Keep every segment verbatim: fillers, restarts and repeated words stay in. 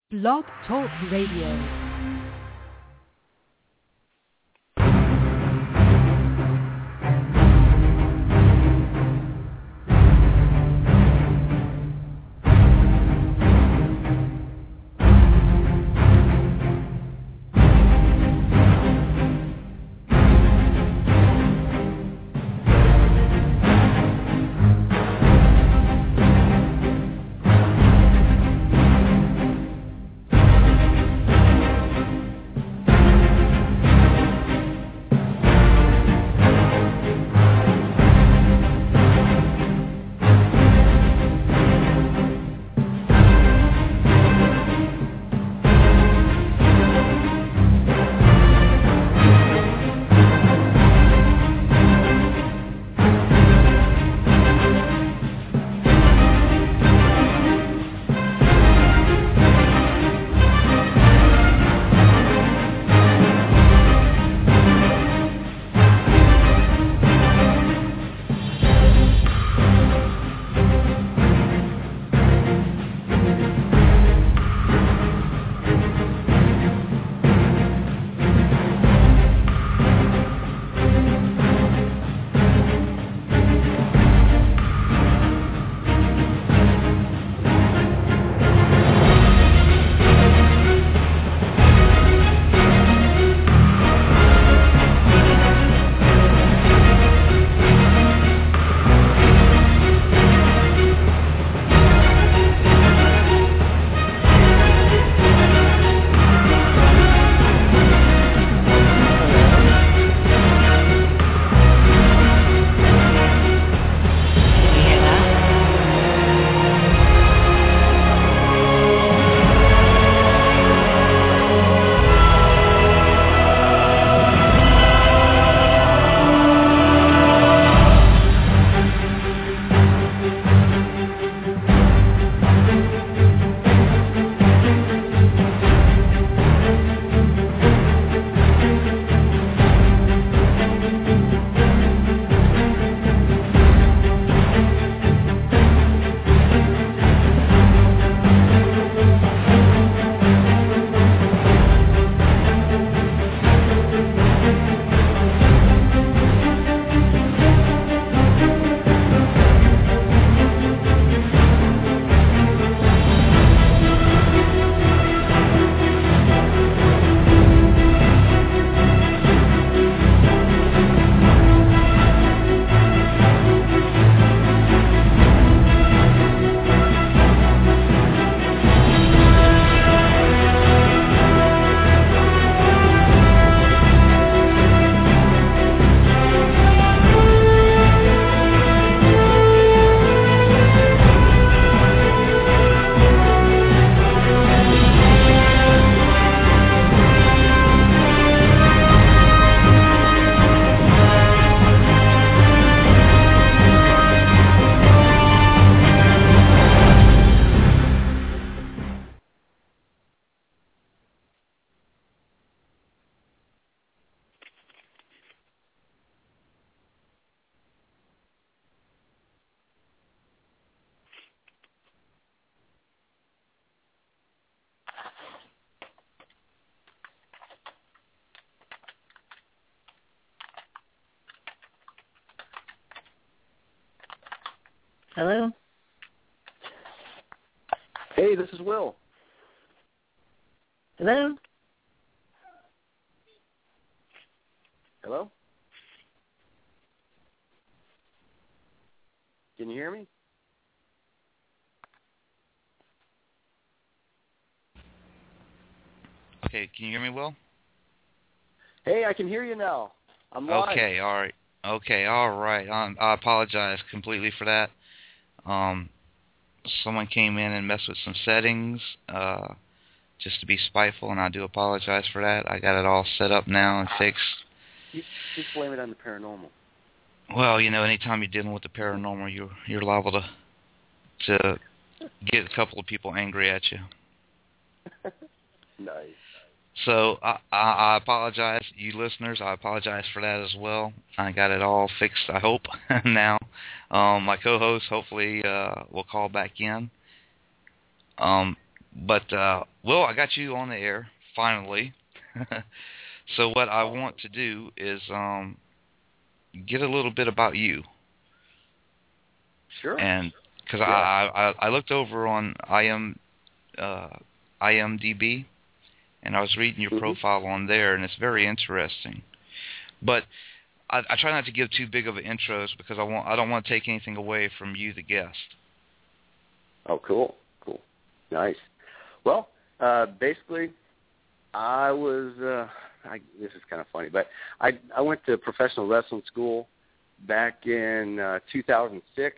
Blog Talk Radio. Hello? Hey, this is Will. Hello? Hello? Can you hear me? Okay, can you hear me, Will? Hey, I can hear you now. I'm live. Okay, all right. Okay, all right. Um, I apologize completely for that. Um, someone came in and messed with some settings uh, just to be spiteful, and I do apologize for that. I got it all set up now and fixed. You just blame it on the paranormal. Well, you know, anytime you're dealing with the paranormal, you're you're liable to to get a couple of people angry at you. Nice. So I, I, I apologize, you listeners. I apologize for that as well. I got it all fixed, I hope, now. Um, my co-host hopefully uh, will call back in. Um, but, uh, Will, I got you on the air, finally. So what I want to do is um, get a little bit about you. Sure. And because yeah. I, I I looked over on I M, uh, I M D B, and I was reading your mm-hmm. profile on there, and it's very interesting. But I, I try not to give too big of an intros because I want I don't want to take anything away from you, the guest. Oh, cool, cool, nice. Well, uh, basically, I was. Uh, I, this is kind of funny, but I I went to professional wrestling school back in uh, two thousand six,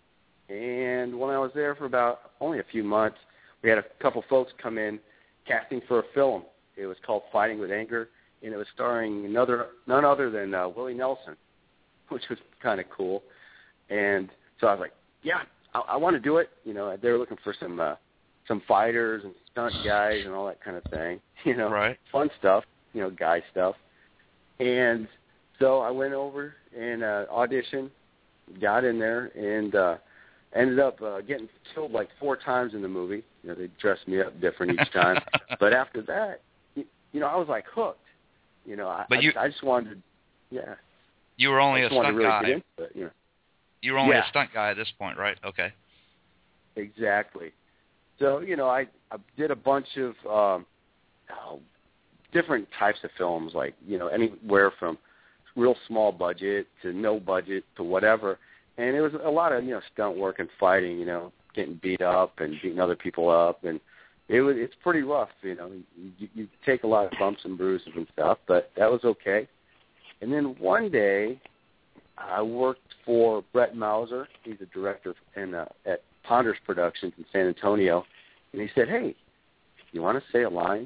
and when I was there for about only a few months, we had a couple folks come in casting for a film. It was called Fighting with Anger, and it was starring another none other than uh, Willie Nelson, which was kind of cool. And so I was like, yeah, I, I want to do it. You know, they were looking for some uh, some fighters and stunt guys and all that kind of thing. You know, right. Fun stuff. You know, guy stuff. And so I went over and uh, auditioned, got in there, and uh, ended up uh, getting killed like four times in the movie. You know, they dressed me up different each time. But after that, you, you know, I was like hooked. You know, I, but you, I, I just wanted to, yeah. You were only I a just wanted stunt to really guy. Get into it, you know. You were only yeah. a stunt guy at this point, right? Okay. Exactly. So, you know, I, I did a bunch of um, oh, different types of films, like, you know, anywhere from real small budget to no budget to whatever. And it was a lot of, you know, stunt work and fighting, you know, getting beat up and beating other people up. And it was it's pretty rough, you know. You, you take a lot of bumps and bruises and stuff, but that was okay. And then one day I worked for Brett Mauser. He's a director in, uh, at Ponders Productions in San Antonio. And he said, hey, you want to say a line?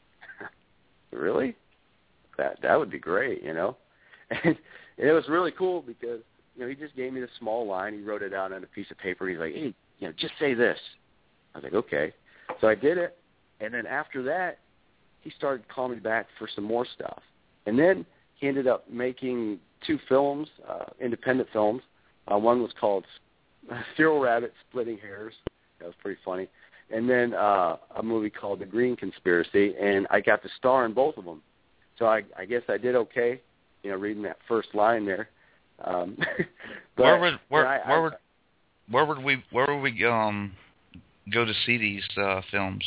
Really? That that would be great, you know. And it was really cool because, you know, he just gave me this small line. He wrote it out on a piece of paper. He's like, hey, you know, just say this. I was like, okay. So I did it. And then after that, he started calling me back for some more stuff. And then he ended up making two films, uh, independent films. Uh, one was called Cyril Rabbit Splitting Hairs. That was pretty funny. And then uh, a movie called The Green Conspiracy, and I got to star in both of them. So I, I guess I did okay, you know, reading that first line there. Um, but, where would where, I, where I, would where would we where would we um go to see these uh, films?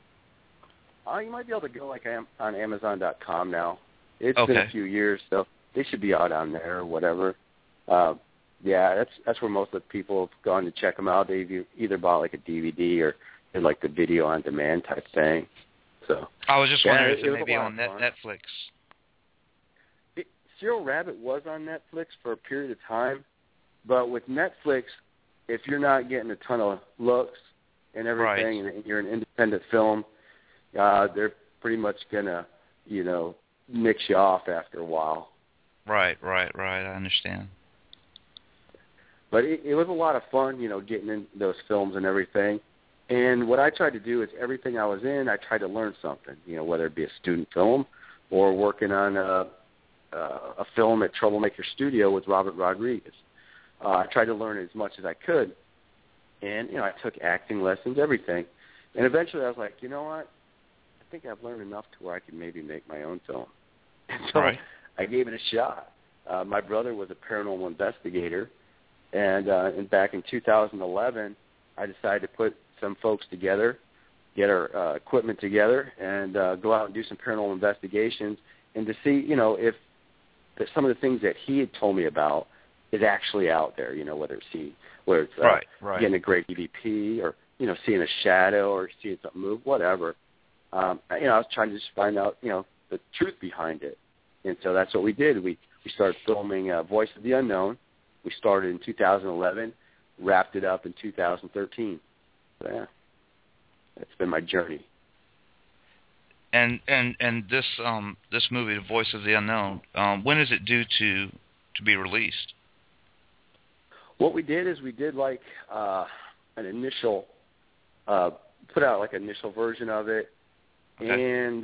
Uh, you might be able to go like on Amazon dot com now. It's okay. been a few years, so they should be out on there or whatever. Uh, yeah, that's that's where most of the people have gone to check them out. They've either bought like a D V D or did like the video on demand type thing. So I was just yeah, wondering it, if it, it may be on Net, fun. Netflix. It, Cyril Rabbit was on Netflix for a period of time, but with Netflix, if you're not getting a ton of looks and everything, right. and you're an independent film, uh, they're pretty much gonna, you know, mix you off after a while. Right, right, right. I understand. But it, it was a lot of fun, you know, getting in those films and everything. And what I tried to do is everything I was in, I tried to learn something, you know, whether it be a student film or working on a, a film at Troublemaker Studio with Robert Rodriguez. Uh, I tried to learn as much as I could. And, you know, I took acting lessons, everything. And eventually I was like, you know what? I think I've learned enough to where I can maybe make my own film. And so right. I gave it a shot. Uh, my brother was a paranormal investigator. And, uh, and back in two thousand eleven, I decided to put some folks together, get our uh, equipment together, and uh, go out and do some paranormal investigations, and to see, you know, if, if some of the things that he had told me about is actually out there. You know, whether it's he, whether it's uh, right, right. getting a great E V P, or you know, seeing a shadow, or seeing something move, whatever. Um, you know, I was trying to just find out, you know, the truth behind it, and so that's what we did. We we started filming uh, Voice of the Unknown. We started in two thousand eleven, wrapped it up in two thousand thirteen. So, yeah, that's been my journey. And and and this um this movie, The Voice of the Unknown, um, when is it due to to be released? What we did is we did like uh, an initial, uh, put out like an initial version of it, okay. and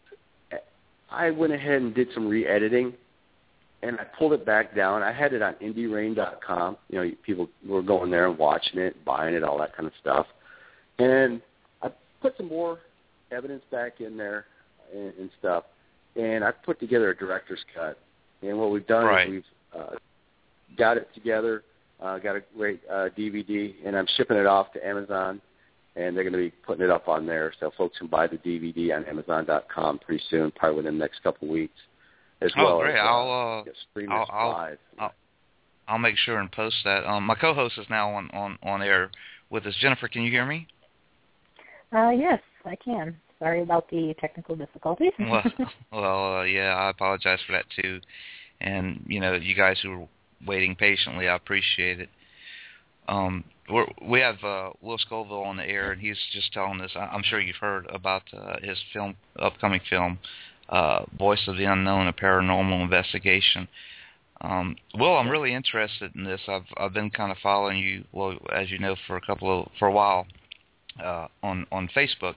I went ahead and did some re-editing, and I pulled it back down. I had it on indie rain dot com. You know, people were going there and watching it, buying it, all that kind of stuff. And I put put some more evidence back in there and, and stuff, and I put together a director's cut. And what we've done right. is we've uh, got it together, uh, got a great uh, D V D, and I'm shipping it off to Amazon, and they're going to be putting it up on there, so folks can buy the D V D on Amazon dot com pretty soon, probably within the next couple of weeks. As oh, well great! as, uh, I'll, uh, stream I'll, this I'll, live. I'll, I'll make sure and post that. Um, my co-host is now on, on, on air with us. Jennifer, can you hear me? Uh, yes, I can. Sorry about the technical difficulties. well, well, uh, yeah, I apologize for that too. And you know, you guys who are waiting patiently, I appreciate it. Um, we're, we have uh, Will Scoville on the air, and he's just telling us. I'm sure you've heard about uh, his film, upcoming film, uh, Voice of the Unknown: A Paranormal Investigation. Um, Will, I'm really interested in this. I've I've been kind of following you, well, as you know, for a couple of for a while uh, on on Facebook,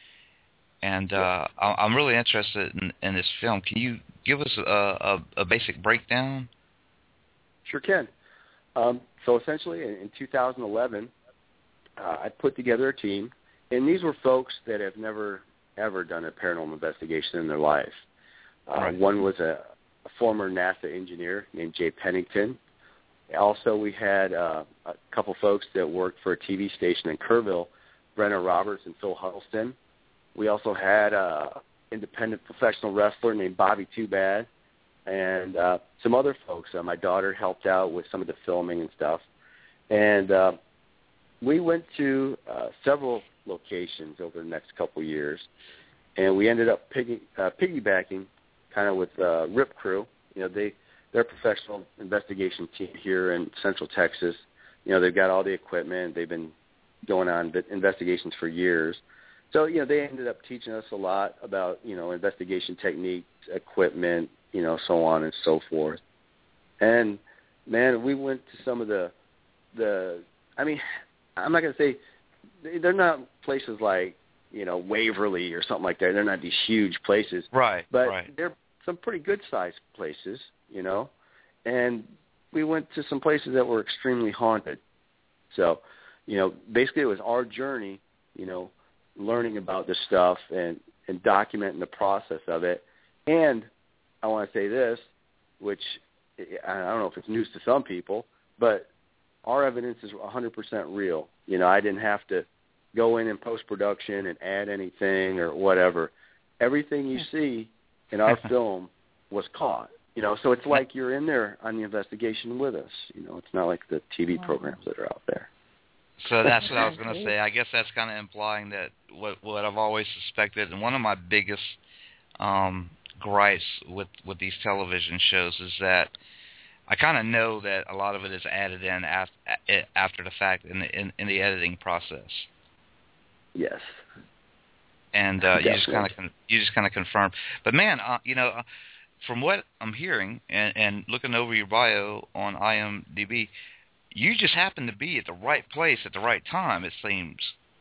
and uh, I'm really interested in, in this film. Can you give us a, a, a basic breakdown? Sure can. Um, so essentially, in, in two thousand eleven, uh, I put together a team, and these were folks that have never, ever done a paranormal investigation in their life. Uh, right. One was a, a former NASA engineer named Jay Pennington. Also, we had uh, a couple folks that worked for a T V station in Kerrville, Brenna Roberts and Phil Huddleston. We also had an independent professional wrestler named Bobby Too Bad. And uh, some other folks. Uh, my daughter helped out with some of the filming and stuff. And uh, we went to uh, several locations over the next couple of years, and we ended up piggy, uh, piggybacking kind of with uh, Rip Crew. You know, they, they're a professional investigation team here in Central Texas. You know, they've got all the equipment. They've been going on investigations for years. So, you know, they ended up teaching us a lot about, you know, investigation techniques, equipment, you know, so on and so forth. And, man, we went to some of the, the I mean, I'm not going to say, they're not places like, you know, Waverly or something like that. They're not these huge places. Right, But right. they're some pretty good-sized places, you know. And we went to some places that were extremely haunted. So, you know, basically it was our journey, you know, learning about this stuff and, and documenting the process of it. And I want to say this, which I don't know if it's news to some people, but our evidence is one hundred percent real. You know, I didn't have to go in in post-production and add anything or whatever. Everything you see in our film was caught. You know, so it's like you're in there on the investigation with us. You know, it's not like the T V programs that are out there. So that's what I was going to say. I guess that's kind of implying that what what I've always suspected, and one of my biggest um, gripes with, with these television shows is that I kind of know that a lot of it is added in after, after the fact in the in, in the editing process. Yes. And uh, you just kind of con- you just kind of confirm. But man, uh, you know, uh, from what I'm hearing and, and looking over your bio on I M D B, you just happen to be at the right place at the right time, it seems.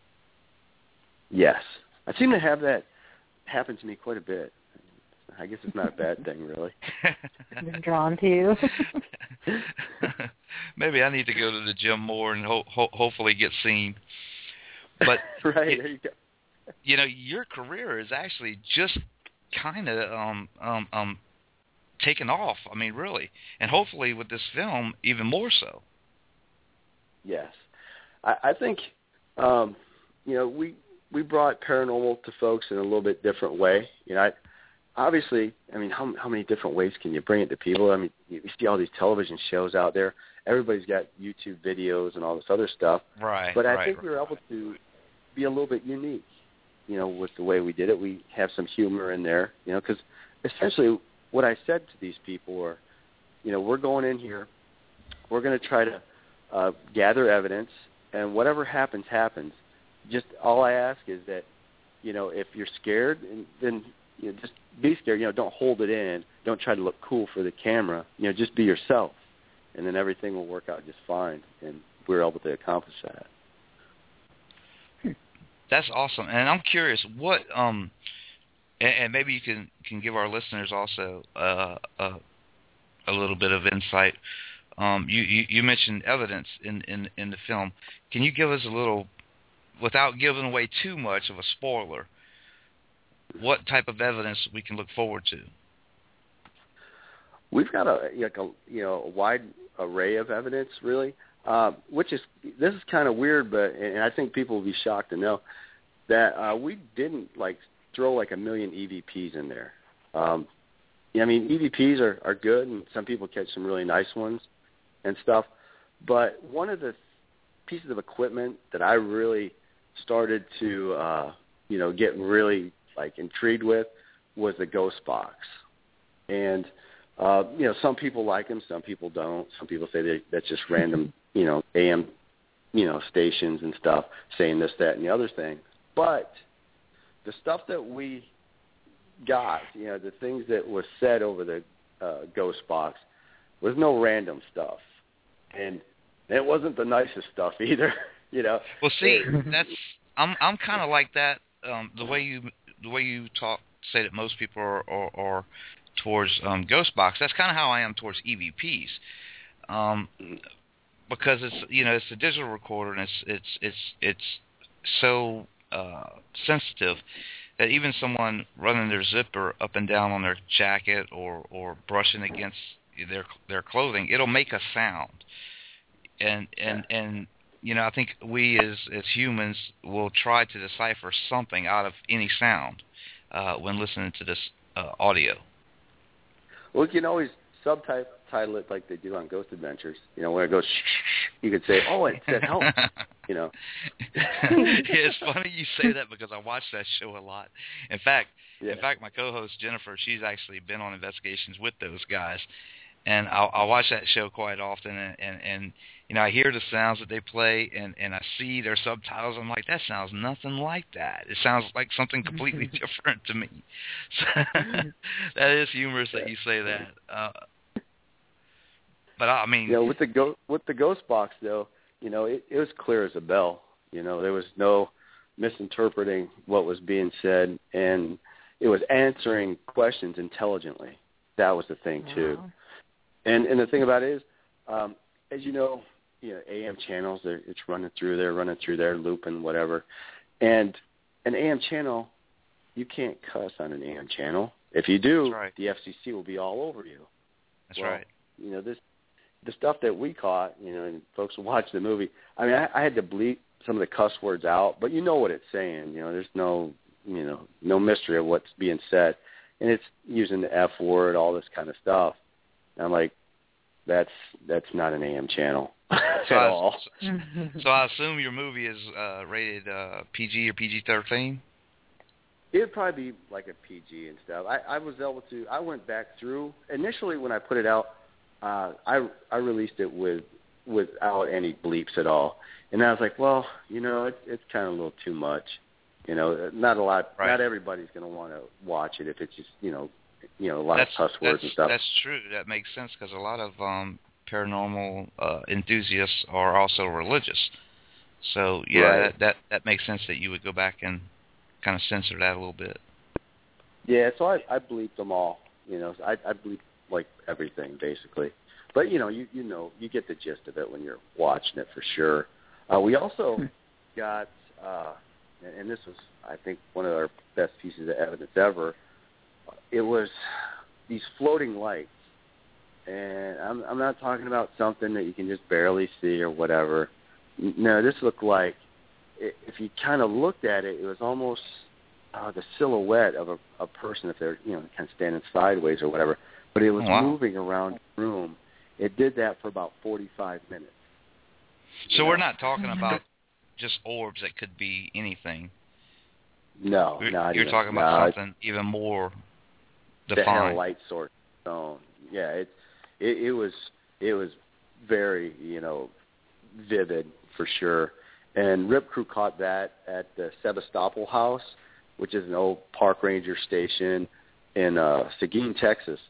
Yes. I seem to have that happen to me quite a bit. I guess it's not a bad thing, really. Been drawn to you. Maybe I need to go to the gym more and ho- ho- hopefully get seen. But right, it, there you go. You know, your career is actually just kind of um, um, um, taken off. I mean, really. And hopefully with this film, even more so. Yes. I, I think, um, you know, we we brought paranormal to folks in a little bit different way. You know, I, obviously, I mean, how how many different ways can you bring it to people? I mean, you see all these television shows out there. Everybody's got YouTube videos and all this other stuff. Right, But I right, think right. we were able to be a little bit unique, you know, with the way we did it. We have some humor in there, you know, because essentially what I said to these people were, you know, we're going in here, we're going to try to uh, gather evidence, and whatever happens, happens. Just all I ask is that, you know, if you're scared, then you know, just be scared. You know, don't hold it in. Don't try to look cool for the camera. You know, just be yourself, and then everything will work out just fine. And we were able to accomplish that. That's awesome. And I'm curious, what um, and, and maybe you can, can give our listeners also uh, uh, a little bit of insight. Um, you, you, you mentioned evidence in, in, in the film. Can you give us a little without giving away too much of a spoiler, what type of evidence we can look forward to? We've got a, like a you know a wide array of evidence, really, uh, which is this is kind of weird, but and I think people will be shocked to know that uh, we didn't like throw like a million E V Ps in there. Um, yeah, I mean E V Ps are, are good, and some people catch some really nice ones and stuff. But one of the pieces of equipment that I really started to uh, you know get really like intrigued with was the Ghost Box, and Uh, you know, some people like them, some people don't. Some people say they, that's just random, you know, A M, you know, stations and stuff saying this, that, and the other thing. But the stuff that we got, you know, the things that was said over the uh, Ghost Box was no random stuff, and it wasn't the nicest stuff either. You know. Well, see, that's I'm I'm kind of like that. Um, the way you the way you talk, say that most people are. are, are towards um, Ghost Box, that's kind of how I am towards E V Ps, um, because it's you know it's a digital recorder and it's it's it's it's so uh, sensitive that even someone running their zipper up and down on their jacket or, or brushing against their their clothing, it'll make a sound, and and and you know I think we as as humans will try to decipher something out of any sound uh, when listening to this uh, audio. Well, you can always subtitle it like they do on Ghost Adventures. You know, when it goes, shh, shh, you could say, oh, it said help, you know. It's funny you say that because I watch that show a lot. In fact, yeah. in fact, my co-host, Jennifer, she's actually been on investigations with those guys. And I'll, I'll watch that show quite often, and, and, and you know, I hear the sounds that they play, and, and I see their subtitles. I'm like, that sounds nothing like that. It sounds like something completely different to me. So, that is humorous that you say that. Uh, but I mean, you know, with the go- with the Ghost Box though, you know, it, it was clear as a bell. You know, there was no misinterpreting what was being said, and it was answering questions intelligently. That was the thing too. Wow. And and the thing about it is, um, as you know, you know, A M channels, they're, it's running through there, running through there, looping, whatever. And an A M channel, you can't cuss on an A M channel. If you do, right. the F C C will be all over you. That's well, right. You know, this the stuff that we caught, you know, and folks will watch the movie. I mean, I, I had to bleep some of the cuss words out, but you know what it's saying. You know, there's no, you know, no mystery of what's being said. And it's using the F word, all this kind of stuff. And I'm like, that's that's not an A M channel at so I, all. So, so I assume your movie is uh, rated uh, P G or P G thirteen? It would probably be like a P G and stuff. I, I was able to, I went back through, initially when I put it out, uh, I I released it with without any bleeps at all. And I was like, well, you know, it, it's kind of a little too much. You know, not a lot, right. not everybody's going to want to watch it if it's just, you know, you know, a lot that's, of cuss words that's, and stuff. That's true. That makes sense because a lot of um, paranormal uh, enthusiasts are also religious. So, yeah, right. that, that that makes sense that you would go back and kind of censor that a little bit. Yeah, so I, I bleeped them all. You know, I, I bleeped, like, everything, basically. But, you know, you, you know, you get the gist of it when you're watching it for sure. Uh, we also got... Uh, and this was, I think, one of our best pieces of evidence ever. It was these floating lights. And I'm, I'm not talking about something that you can just barely see or whatever. No, this looked like, if you kind of looked at it, it was almost uh, the silhouette of a, a person if they're, you know, kind of standing sideways or whatever. But it was wow. moving around the room. It did that for about forty-five minutes. So we're not talking about just orbs that could be anything. No, you're, not you're even. talking about no, something even more defined. defined. That had a light source. So yeah, it, it it was it was very you know vivid for sure. And Rip Crew caught that at the Sebastopol House, which is an old park ranger station in uh, Seguin, Texas.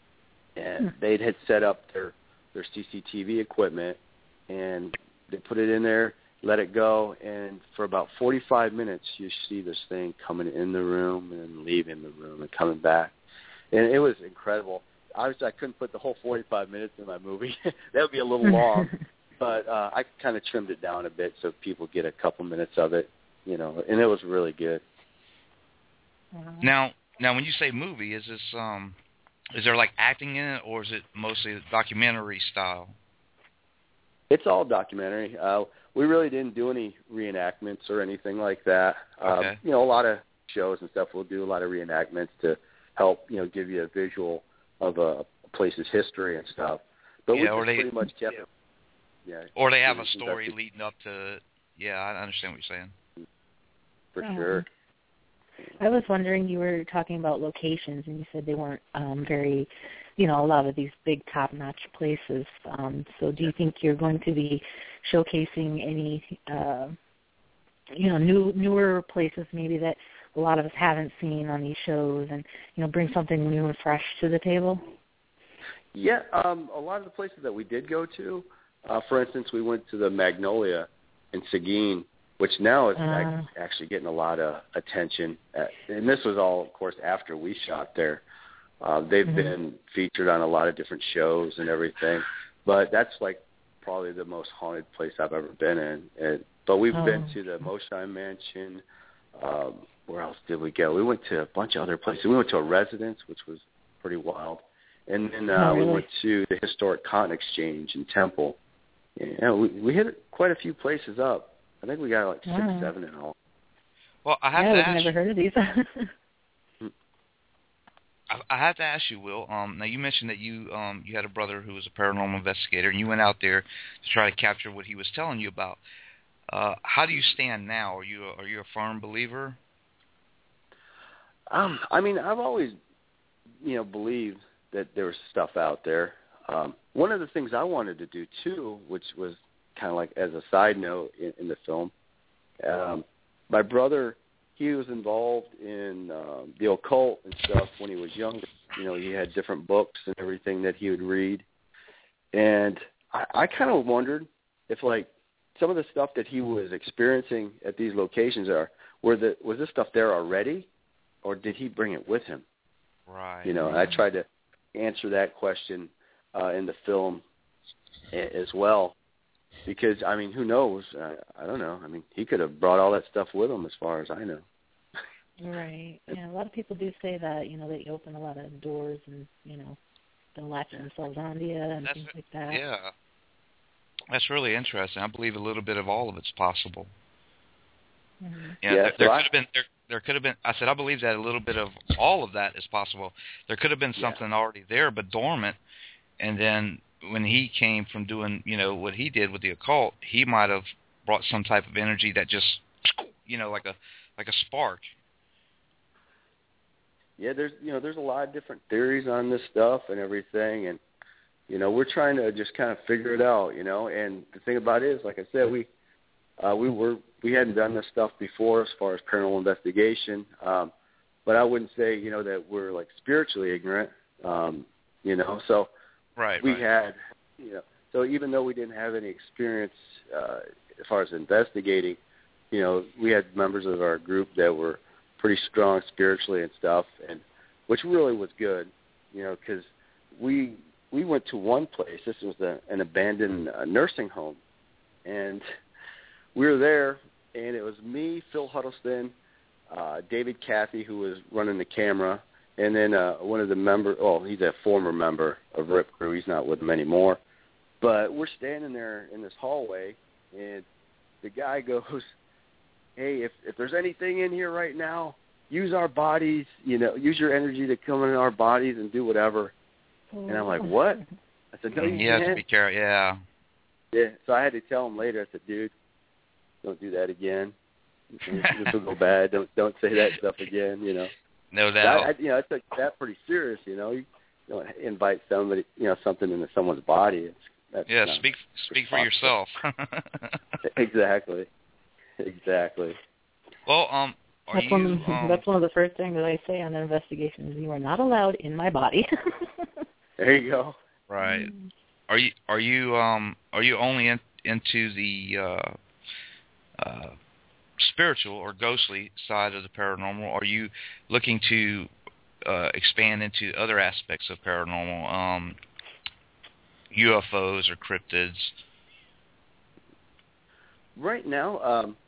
And they had set up their their C C T V equipment, and they put it in there. Let it go, and for about forty-five minutes, you see this thing coming in the room and leaving the room and coming back, and it was incredible. I was I couldn't put the whole forty-five minutes in my movie; that would be a little long. But uh, I kind of trimmed it down a bit so people get a couple minutes of it. you know, and it was really good. Uh, Now, now, when you say movie, is this um, is there like acting in it, or is it mostly documentary style? It's all documentary. Uh, we really didn't do any reenactments or anything like that. Okay. Um, you know, a lot of shows and stuff will do a lot of reenactments to help, you know, give you a visual of a place's history and stuff. But Yeah, we or just they- pretty much kept it. Yeah. Or they have a investi- story leading up to. Yeah, I understand what you're saying. For Um, sure. I was wondering, you were talking about locations, and you said they weren't um, very, you know, a lot of these big top-notch places. Um, so do you think you're going to be showcasing any, uh, you know, new newer places maybe that a lot of us haven't seen on these shows, and, you know, bring something new and fresh to the table? Yeah, um, a lot of the places that we did go to, uh, for instance, we went to the Magnolia in Seguin, which now is Uh. ac- actually getting a lot of attention. At, and this was all, of course, after we shot there. Uh, they've Mhm. been featured on a lot of different shows and everything. But that's like probably the most haunted place I've ever been in. And, but we've Oh. been to the Mosheim Mansion. Um, where else did we go? We went to a bunch of other places. We went to a residence, which was pretty wild. And then uh, Oh, really? we went to the historic Cotton Exchange in Temple. Yeah, we, we hit quite a few places up. I think we got like six, Wow. seven in all. Well, I have yeah, to I've ask. never heard of these. I, I have to ask you, Will. Um, now you mentioned that you um you had a brother who was a paranormal investigator, and you went out there to try to capture what he was telling you about. Uh, how do you stand now? Are you a, are you a firm believer? Um, I mean, I've always, you know, believed that there was stuff out there. Um, one of the things I wanted to do too, which was kind of like as a side note in, in the film, um, my brother, he was involved in um, the occult and stuff when he was younger. You know, he had different books and everything that he would read, and I, I kind of wondered if, like, some of the stuff that he was experiencing at these locations are were the was this stuff there already, or did he bring it with him? Right. You know, and I tried to answer that question uh, in the film a- as well, because I mean, who knows? I, I don't know. I mean, he could have brought all that stuff with him, as far as I know. Right. Yeah, a lot of people do say that, you know, that you open a lot of doors and, you know, they'll latch themselves onto you and That's things it. like that. Yeah. That's really interesting. I believe a little bit of all of it's possible. Mm-hmm. Yeah, Yeah, there, so there I- could have been there, there could have been. I said I believe that a little bit of all of that is possible. There could have been Yeah. something already there, but dormant, and then when he came from doing, you know, what he did with the occult, he might have brought some type of energy that just, you know, like a like a spark. Yeah, there's you know there's a lot of different theories on this stuff and everything, and you know we're trying to just kind of figure it out, you know. And the thing about it is, like I said, we uh, we were we hadn't done this stuff before as far as paranormal investigation, um, but I wouldn't say you know that we're like spiritually ignorant, um, you know. So Right. we right. had you know so even though we didn't have any experience uh, as far as investigating, you know, we had members of our group that were pretty strong spiritually and stuff, and which really was good, you know, because we we went to one place. This was a, an abandoned uh, nursing home, and we were there, and it was me, Phil Huddleston, uh, David Cathy, who was running the camera, and then uh, one of the members. Oh, he's a former member of R I P Crew. He's not with them anymore. But we're standing there in this hallway, and the guy goes, hey, if, if there's anything in here right now, use our bodies, you know, use your energy to come in our bodies and do whatever. And I'm like, what? I said, no, you You have to can't. be careful. Yeah. Yeah, so I had to tell him later, I said, dude, don't do that again. This will go bad. Don't don't say that stuff again, you know. No But doubt. I, I, you know, I took that pretty serious, you know. You don't invite somebody, you know, something into someone's body. It's, that's Yeah. not Speak speak for yourself. Exactly. Exactly. Well, um, are That's you? one. Of, um, that's one of the first things that I say on the investigation is you are not allowed in my body. There you go. right. Are you? Are you? Um. Are you only in, into the uh, uh, spiritual or ghostly side of the paranormal? Are you looking to uh, expand into other aspects of paranormal, um, U F Os or cryptids? Right now, um,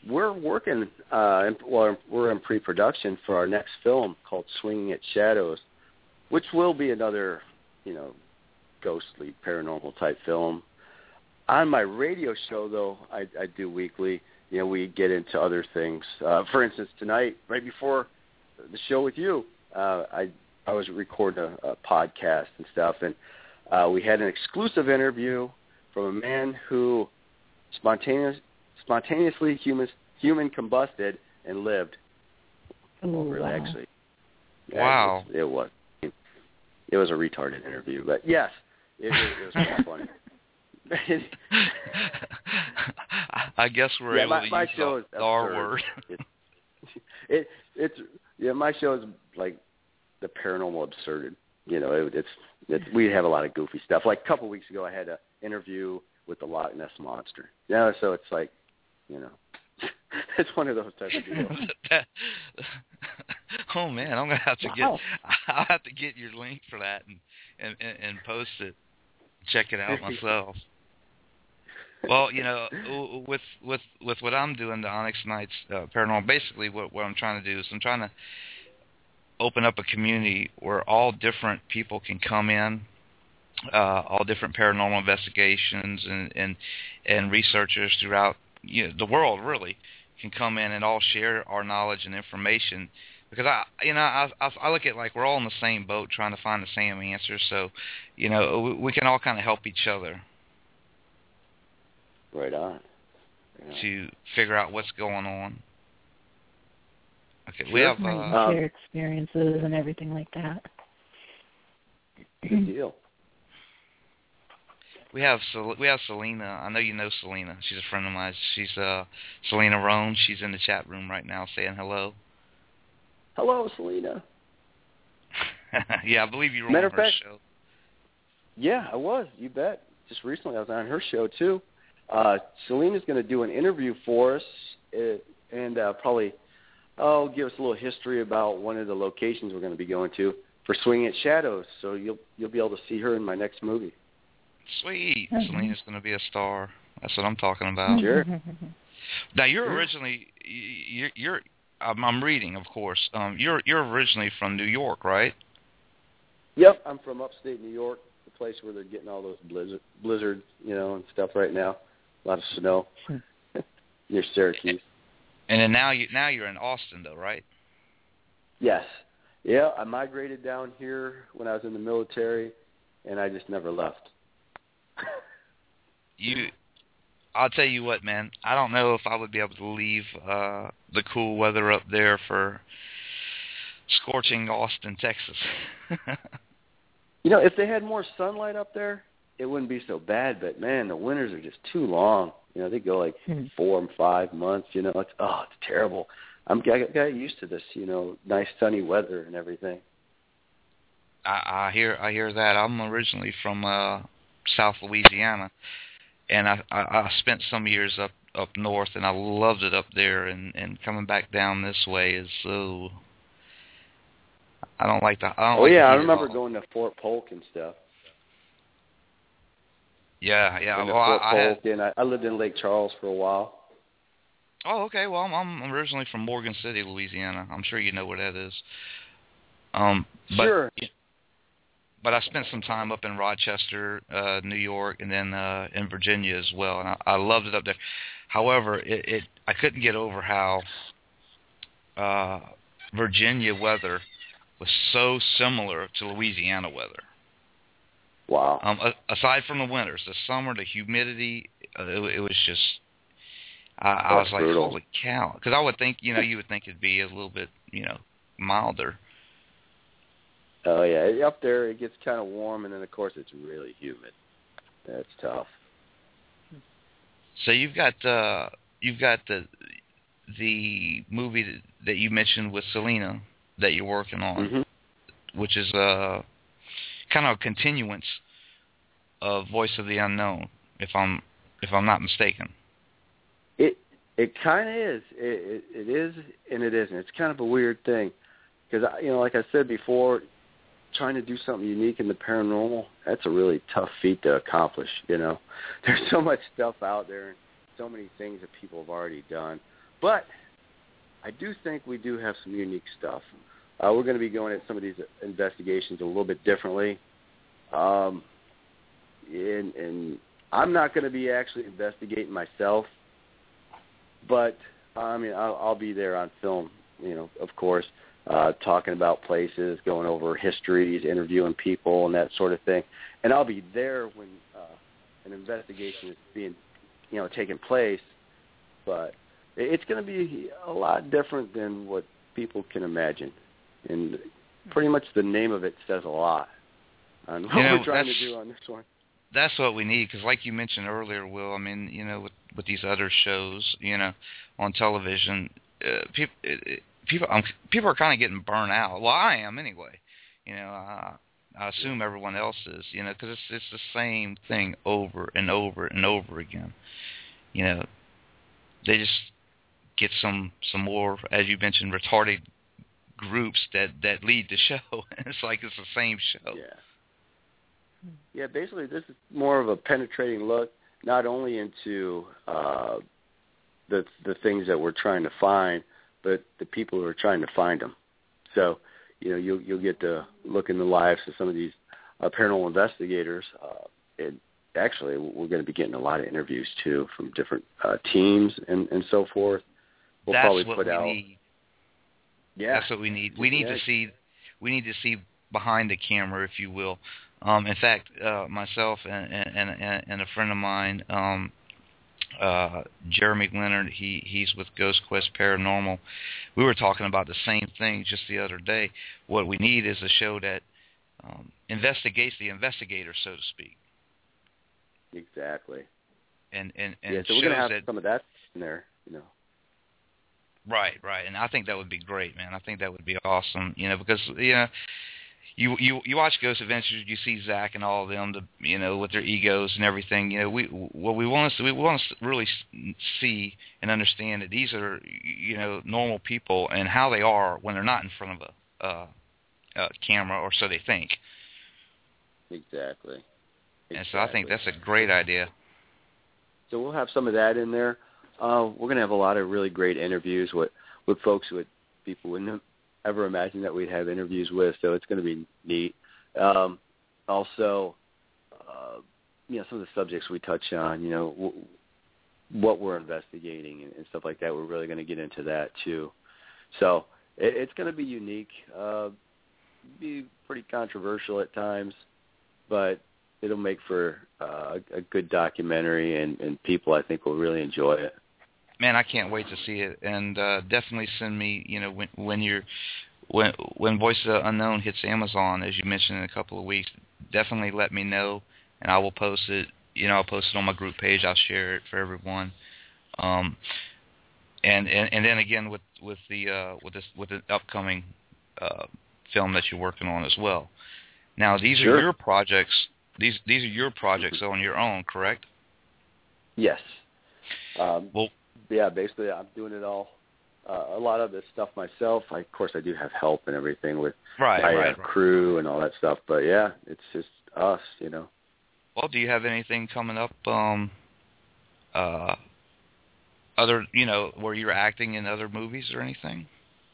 we're working, uh, in, well, we're in pre-production for our next film called Swinging at Shadows, which will be another, you know, ghostly, paranormal type film. On my radio show, though, I, I do weekly, you know, we get into other things. Uh, for instance, tonight, right before the show with you, uh, I I was recording a, a podcast and stuff, and uh, we had an exclusive interview from a man who spontaneous, spontaneously human, human combusted and lived. Oh, well, really, wow. actually. Wow. It was, it was. It was a retarded interview, but yes, it, it, it was quite funny. I guess we're yeah, able my, to my use show is the R absurd. word. it, it, it's yeah, my show is like the paranormal absurd. You know, it, it's it's we have a lot of goofy stuff. Like a couple weeks ago, I had an interview with the Loch Ness monster. Yeah, so it's like, you know, it's one of those types of deals. that, oh man, I'm gonna have to Wow. get I'll have to get your link for that and and, and, and post it. Check it out myself. Well, you know, with with with what I'm doing, the Onyx Nights uh, Paranormal, basically what, what I'm trying to do is I'm trying to open up a community where all different people can come in, uh, all different paranormal investigations and, and, and researchers throughout you know, the world, really, can come in and all share our knowledge and information. Because I, you know, I, I, I look at like we're all in the same boat trying to find the same answers. So, you know, we, we can all kind of help each other. Right on. Yeah. To figure out what's going on. Okay, Sure. we have Right, uh, share experiences and everything like that. Good deal. we have Sel- we have Selena. I know you know Selena. She's a friend of mine. She's uh, Selena Roan. She's in the chat room right now saying hello. Hello, Selena. Yeah, I believe you were Matter on of her fact, show. Yeah, I was. You bet. Just recently, I was on her show too. Uh, Selena's going to do an interview for us, uh, and uh, probably, oh, give us a little history about one of the locations we're going to be going to for Swinging at Shadows. So you'll you'll be able to see her in my next movie. Sweet. Mhm. Selena's going to be a star. That's what I'm talking about. Sure. Now you're Sure. originally you're, you're um, I'm reading, of course. Um, you're you're originally from New York, right? Yep, I'm from upstate New York, the place where they're getting all those blizzard, blizzards, you know, and stuff right now. A lot of snow near Syracuse. And then now you now you're in Austin, though, right? Yes. Yeah, I migrated down here when I was in the military, and I just never left. You, I'll tell you what, man. I don't know if I would be able to leave uh, the cool weather up there for scorching Austin, Texas. You know, if they had more sunlight up there, it wouldn't be so bad. But man, the winters are just too long. You know, they go like Hmm. four and five months. You know, it's oh, it's terrible. I'm I got used to this. You know, nice sunny weather and everything. I, I hear I hear that. I'm originally from uh, South Louisiana, and I, I I spent some years up up north, and I loved it up there. And, and coming back down this way is so. I don't like the. I don't Oh like yeah, the I heat at remember all. going to Fort Polk and stuff. Yeah, yeah. Been to Well, Fort I, I had. Polk, and I, I lived in Lake Charles for a while. Oh, okay. Well, I'm, I'm originally from Morgan City, Louisiana. I'm sure you know where that is. Um, but, Sure. But I spent some time up in Rochester, uh, New York, and then uh, in Virginia as well, and I, I loved it up there. However, it, it I couldn't get over how uh, Virginia weather was so similar to Louisiana weather. Wow. Um, a, aside from the winters, the summer, the humidity, uh, it, it was just. I, I was That's like, brutal. holy cow! Because I would think, you know, you would think it'd be a little bit, you know, milder. Oh yeah, up there it gets kind of warm, and then of course it's really humid. That's tough. So you've got uh, you've got the the movie that, that you mentioned with Selena that you're working on, Mm-hmm. which is uh, kind of a continuance of Voice of the Unknown, if I'm if I'm not mistaken. It it kind of is. It, it it is and it isn't. It's kind of a weird thing because you know, like I said before, trying to do something unique in the paranormal, that's a really tough feat to accomplish. You know, there's so much stuff out there and so many things that people have already done. but I do think we do have some unique stuff. Uh, we're going to be going at some of these investigations a little bit differently. Um, and, and I'm not going to be actually investigating myself, but I mean, I'll, I'll be there on film, you know, of course, uh, talking about places, going over histories, interviewing people, and that sort of thing. And I'll be there when uh, an investigation is being, you know, taking place. But it's going to be a lot different than what people can imagine. And pretty much the name of it says a lot on what you know, we're trying to do on this one. That's what we need, because like you mentioned earlier, Will, I mean, you know, with, with these other shows, you know, on television, uh, people, it, people, um, people are kind of getting burnt out. Well, I am anyway. You know, I, I assume everyone else is, you know, because it's, it's the same thing over and over and over again. You know, they just get some, some more, as you mentioned, retarded groups that, that lead the show. It's like it's the same show. Yeah. Yeah, basically this is more of a penetrating look, not only into uh, the the things that we're trying to find, but the people who are trying to find them. So, you know, you'll, you'll get to look in the lives of some of these uh, paranormal investigators. Uh, and actually, we're going to be getting a lot of interviews, too, from different uh, teams and, and so forth. We'll That's probably what put we out, need. Yeah. That's what we need. We need yeah. to see, we need to see behind the camera, if you will. Um, in fact, uh, myself and, and, and, and a friend of mine, um, uh, Jeremy Leonard, he, he's with Ghost Quest Paranormal. We were talking about the same thing just the other day. What we need is a show that um, investigates the investigator, so to speak. Exactly. And and, and yeah, so we're going to have that, some of that in there, you know. Right, right. And I think that would be great, man. I think that would be awesome, you know, because, you know, You you you watch Ghost Adventures, you see Zach and all of them, the, you know, with their egos and everything. You know, we what we want to we want to really see and understand that these are, you know, normal people and how they are when they're not in front of a, uh, a camera, or so they think. Exactly. exactly. And so I think that's a great idea. So we'll have some of that in there. Uh, we're going to have a lot of really great interviews with with folks who people wouldn't ever imagine that we'd have interviews with, so it's going to be neat. Um, also, uh, you know, some of the subjects we touch on, you know, w- what we're investigating and, and stuff like that, we're really going to get into that too. So it, it's going to be unique, uh, be pretty controversial at times, but it'll make for uh, a good documentary, and, and people, I think, will really enjoy it. Man, I can't wait to see it, and uh, definitely send me, you know, when when you're when when Voice of the Unknown hits Amazon, as you mentioned, in a couple of weeks. Definitely let me know, and I will post it. You know, I'll post it on my group page. I'll share it for everyone. Um, and, and and then again with with the uh, with this with the upcoming uh, film that you're working on as well. Now, these sure. are your projects. These these are your projects on your own, correct? Yes. Um, well. Yeah, basically I'm doing it all. Uh, a lot of this stuff myself. I, of course, I do have help and everything with right, my right, uh, right. crew and all that stuff. But yeah, it's just us, you know. Well, do you have anything coming up? Um, uh, other, you know, where you're acting in other movies or anything?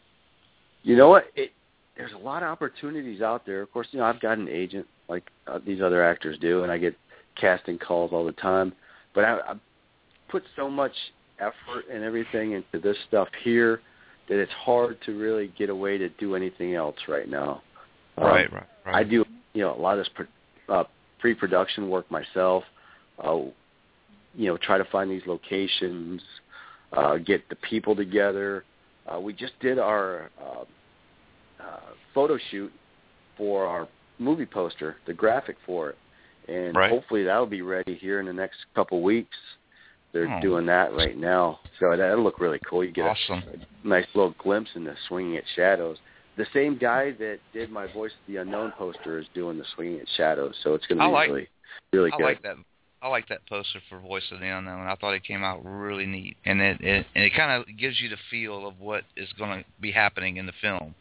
You know what? It, there's a lot of opportunities out there. Of course, you know, I've got an agent like uh, these other actors do, and I get casting calls all the time. But I, I put so much effort and everything into this stuff here that it's hard to really get away to do anything else right now. Um, right, right, right. I do, you know, a lot of this pre- uh, pre-production work myself. Uh, you know, try to find these locations, uh, get the people together. Uh, we just did our uh, uh, photo shoot for our movie poster, the graphic for it, and right. hopefully that'll be ready here in the next couple weeks. They're oh. doing that right now, so that'll look really cool. You get awesome. a, a nice little glimpse into Swinging at Shadows. The same guy that did my Voice of the Unknown poster is doing the Swinging at Shadows, so it's going to be like, really, really I good. I like that. I like that poster for Voice of the Unknown. I thought it came out really neat, and it, it and it kind of gives you the feel of what is going to be happening in the film.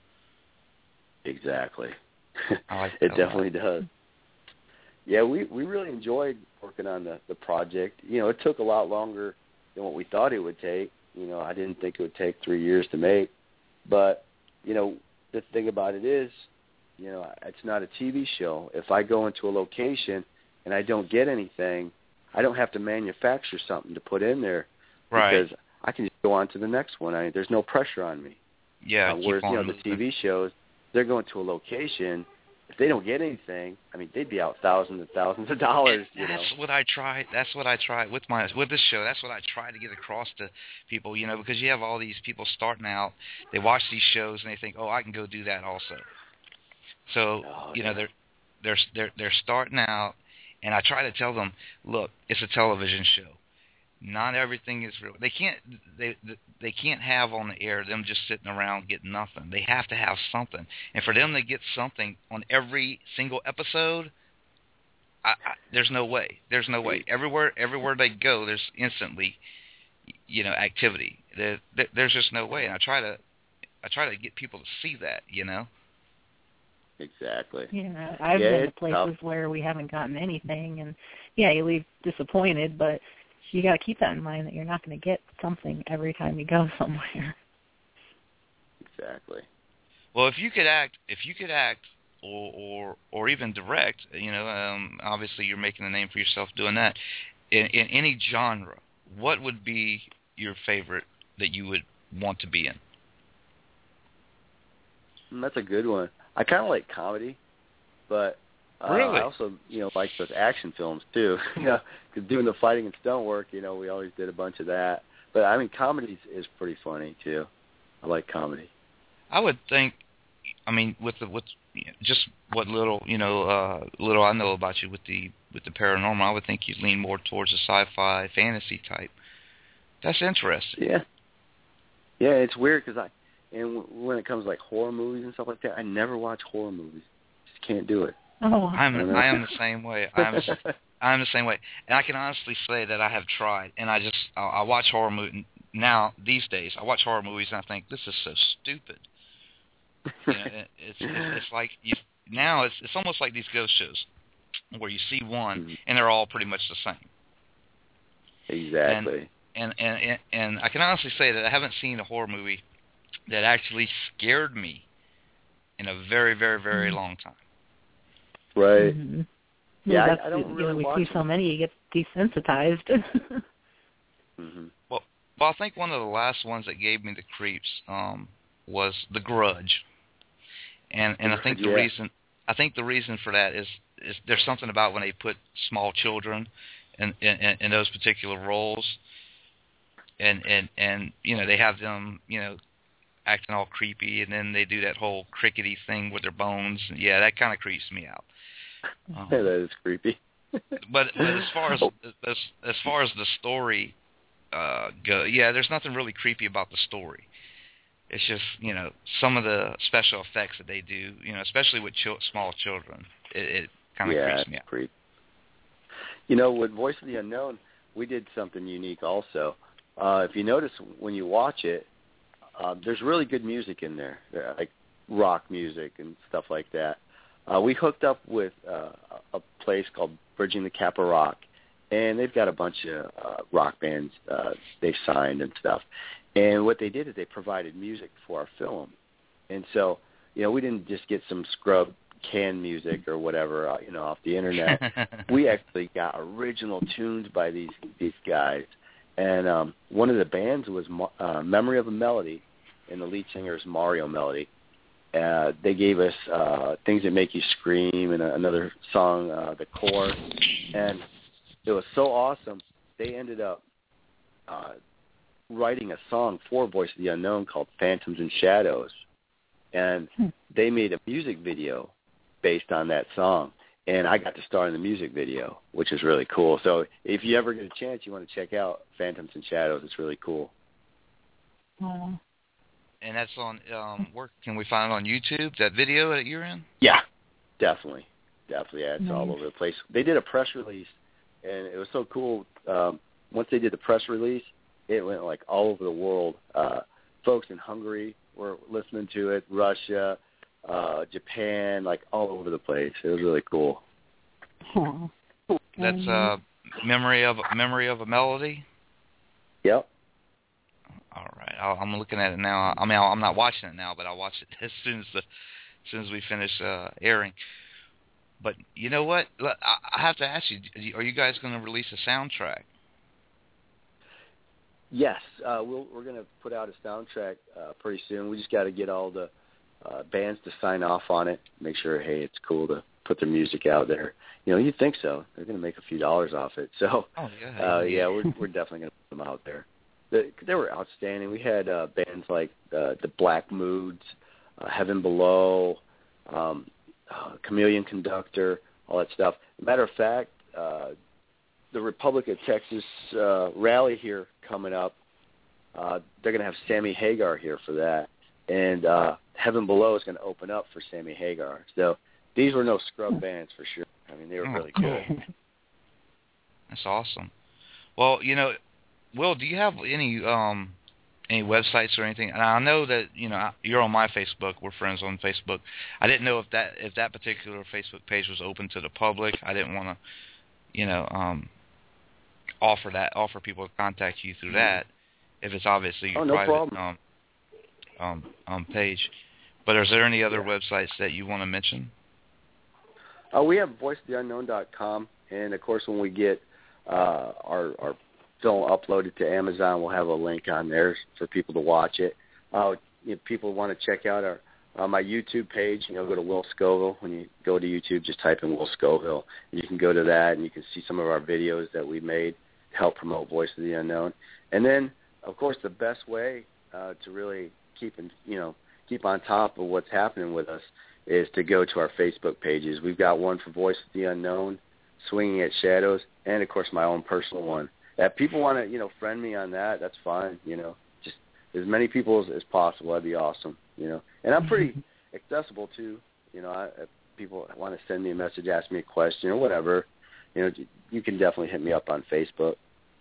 Exactly. I like it that definitely does. Yeah, we we really enjoyed working on the the project. You know, it took a lot longer than what we thought it would take, You know, I didn't think it would take three years to make. But, you know, the thing about it is, you know, it's not a T V show. If I go into a location and I don't get anything, I don't have to manufacture something to put in there. Right. Because I can just go on to the next one. I, there's no pressure on me. Yeah. Uh, whereas, you know, the moving. T V shows, they're going to a location. If they don't get anything, I mean, they'd be out thousands and thousands of dollars. You that's know? what I try. That's what I try with my with this show. That's what I try to get across to people. You know, because you have all these people starting out. They watch these shows and they think, oh, I can go do that also. So Oh, you yeah. know, they're they're they're they're starting out, and I try to tell them, look, it's a television show. Not everything is real. They can't they they can't have on the air them just sitting around getting nothing. They have to have something. And for them to get something on every single episode, I, I, there's no way. There's no way. Everywhere everywhere they go, there's instantly, you know, activity. There, there, there's just no way. And I try to I try to get people to see that. You know. Exactly. Yeah, I've Yeah, been to it's places tough. where we haven't gotten anything, and yeah, you leave disappointed, but you got to keep that in mind that you're not going to get something every time you go somewhere. Exactly. Well, if you could act, if you could act, or or, or even direct, you know, um, obviously you're making a name for yourself doing that. In, in any genre, what would be your favorite that you would want to be in? Mm, That's a good one. I kind of like comedy, but uh, Really? I also, you know, like those action films too. You know, because doing the fighting and stunt work, you know, we always did a bunch of that. But I mean, comedy is pretty funny too. I like comedy. I would think, I mean, with the with just what little you know, uh, little I know about you with the with the paranormal, I would think you'd lean more towards the sci-fi fantasy type. That's interesting. Yeah. Yeah, it's weird because I, and w- when it comes to like horror movies and stuff like that, I never watch horror movies. Just can't do it. Oh, I'm I know. I am the same way. I'm I'm the same way, and I can honestly say that I have tried, and I just I, I watch horror movies now these days. I watch horror movies and I think this is so stupid. You know, it, it's, it's it's like you, now it's it's almost like these ghost shows where you see one Mhm. and they're all pretty much the same. Exactly. And and and, and I can honestly say that I haven't seen a horror movie that actually scared me in a very very very Mhm. long time. Right. Mm-hmm. Yeah, that's, I, I don't you really know, we watch see them. so many, you get desensitized. Mm-hmm. Well, I think one of the last ones that gave me the creeps um, was The Grudge, and and I think the Yeah. reason I think the reason for that is is there's something about when they put small children in in, in those particular roles, and and and you know they have them you know acting all creepy, and then they do that whole crickety thing with their bones. Yeah, that kind of creeps me out. Um, Yeah, that is creepy. But but as far as Oh, as as far as the story uh, go, yeah, there's nothing really creepy about the story. It's just you know some of the special effects that they do, you know, especially with chil- small children, it, it kind of yeah, creeps me out. creep. You know, with Voice of the Unknown, we did something unique also. Uh, if you notice when you watch it, uh, there's really good music in there, uh, like rock music and stuff like that. Uh, we hooked up with uh, a place called Bridging the Kappa Rock, and they've got a bunch of uh, rock bands uh, they've signed and stuff. And what they did is they provided music for our film. And so, you know, we didn't just get some scrub canned music or whatever, uh, you know, off the internet. We actually got original tunes by these these guys. And um, one of the bands was uh, Memory of a Melody, and the lead singer is Mario Melody. Uh, they gave us uh, Things That Make You Scream and another song, uh, The Core. And it was so awesome. They ended up uh, writing a song for Voice of the Unknown called Phantoms and Shadows. And Hmm. they made a music video based on that song. And I got to star in the music video, which is really cool. So if you ever get a chance, you want to check out Phantoms and Shadows. It's really cool. Oh. And that's on um, where can we find it on YouTube? That video that you're in? Yeah, definitely. Definitely. Yeah, it's Nice. all over the place. They did a press release, and it was so cool. Um, once they did the press release, it went like all over the world. Uh, folks in Hungary were listening to it, Russia, uh, Japan, like all over the place. It was really cool. Oh. That's uh, memory of memory of a melody. Yep. All right. I'll, I'm looking at it now. I mean, I'm not watching it now, but I'll watch it as soon as the as soon as we finish uh, airing. But you know what? I have to ask you: are you guys going to release a soundtrack? Yes, uh, we'll, we're going to put out a soundtrack uh, pretty soon. We just got to get all the uh, bands to sign off on it, make sure, hey, it's cool to put their music out there. You know, you'd think so. They're going to make a few dollars off it. So, oh, yeah, uh, yeah, we're we're definitely going to put them out there. They, they were outstanding. We had uh, bands like uh, the Black Moods, uh, Heaven Below, um, uh, Chameleon Conductor, all that stuff. Matter of fact, uh, the Republic of Texas uh, rally here coming up, uh, they're going to have Sammy Hagar here for that. And uh, Heaven Below is going to open up for Sammy Hagar. So these were no scrub bands for sure. I mean, they were oh, really cool. good. That's awesome. Well, you know, Will, do you have any um, any websites or anything? And I know that, you know, you're on my Facebook. We're friends on Facebook. I didn't know if that if that particular Facebook page was open to the public. I didn't want to, you know, um, offer that offer people to contact you through that. If it's obviously your oh, no private problem. um, um, um, page. But is there any other yeah. websites that you want to mention? Uh, we have voice of the unknown dot com, and of course, when we get uh, our our film uploaded to Amazon, we'll have a link on there for people to watch it. Uh, if people want to check out our uh, my YouTube page, you know, go to Will Scoville. When you go to YouTube, just type in Will Scoville, and you can go to that, and you can see some of our videos that we made to help promote Voice of the Unknown. And then, of course, the best way uh, to really keep in, you know keep on top of what's happening with us is to go to our Facebook pages. We've got one for Voice of the Unknown, Swinging at Shadows, and of course my own personal one. If people want to, you know, friend me on that, that's fine. You know, just as many people as, as possible. That'd be awesome. You know, and I'm pretty accessible too. You know, I, if people want to send me a message, ask me a question or whatever, you know, you can definitely hit me up on Facebook.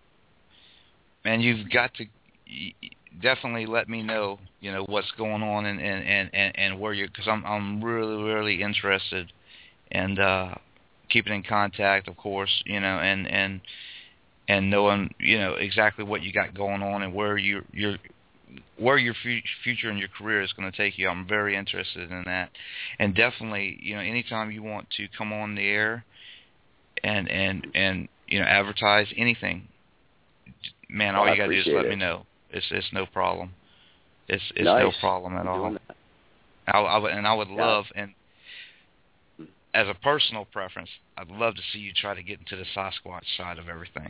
Man, you've got to definitely let me know, you know, what's going on and and and, and where you're, because I'm I'm really really interested in uh, keeping in contact, of course, you know, and and. and knowing, you know, exactly what you got going on and where you your where your f- future and your career is going to take you. I'm very interested in that, and definitely, you know, anytime you want to come on the air and and and you know, advertise anything, man, all well, you got to do is let it. me know. It's it's no problem. It's it's nice. no problem at all. I, I would, and I would yeah. love, and as a personal preference, I'd love to see you try to get into the Sasquatch side of everything.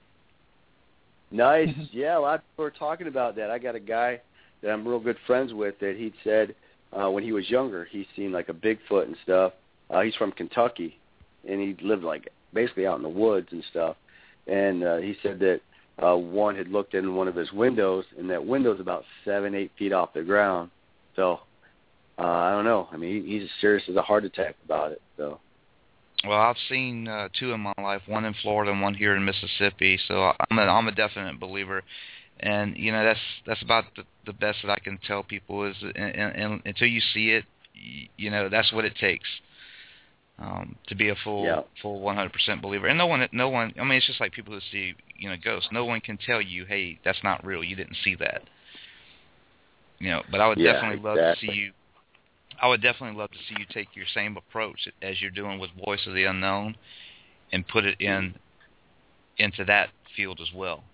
Nice. Yeah, a lot of people are talking about that. I got a guy that I'm real good friends with that he'd said uh, when he was younger, he's seen like a Bigfoot and stuff. Uh, he's from Kentucky, and he lived like basically out in the woods and stuff. And uh, he said that uh, one had looked in one of his windows, and that window's about seven, eight feet off the ground. So uh, I don't know. I mean, he, he's as serious as a heart attack about it. So. Well, I've seen uh, two in my life, one in Florida and one here in Mississippi. So I'm a, I'm a definite believer, and you know that's that's about the, the best that I can tell people is, and, and, and until you see it, you, you know that's what it takes um, to be a full yeah. full one hundred percent believer. And no one no one I mean it's just like people who see you know ghosts. No one can tell you, hey, that's not real. You didn't see that. You know, but I would yeah, definitely love exactly. to see you. I would definitely love to see you take your same approach as you're doing with Voice of the Unknown and put it in into that field as well.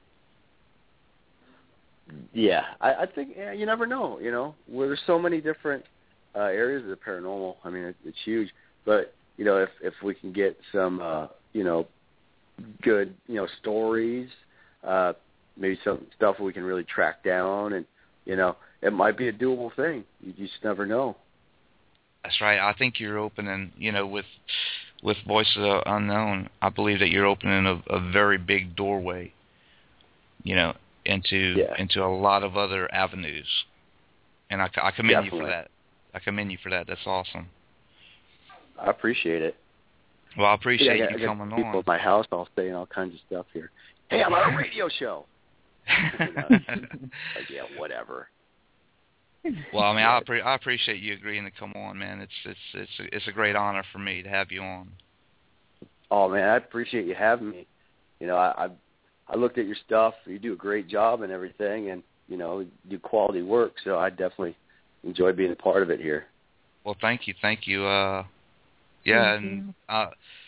Yeah, I, I think yeah, you never know. You know, where there's so many different uh, areas of the paranormal. I mean, it, it's huge. But you know, if if we can get some, uh, you know, good, you know, stories, uh, maybe some stuff we can really track down, and you know, it might be a doable thing. You just never know. That's right. I think you're opening, you know, with with Voice of the Unknown, I believe that you're opening a, a very big doorway, you know, into yeah. into a lot of other avenues. And I, I commend Definitely. you for that. I commend you for that. That's awesome. I appreciate it. Well, I appreciate yeah, I got, you I got coming people on. at my house all saying all kinds of stuff here. Hey, I'm on a radio show. You know, like, yeah, whatever. Well, I mean, I, pre- I appreciate you agreeing to come on, man. It's it's it's a, it's a great honor for me to have you on. Oh man, I appreciate you having me. You know, I I, I looked at your stuff. You do a great job and everything, and you know, do quality work. So I definitely enjoy being a part of it here. Well, thank you, thank you. Uh, yeah, Thank and you. uh,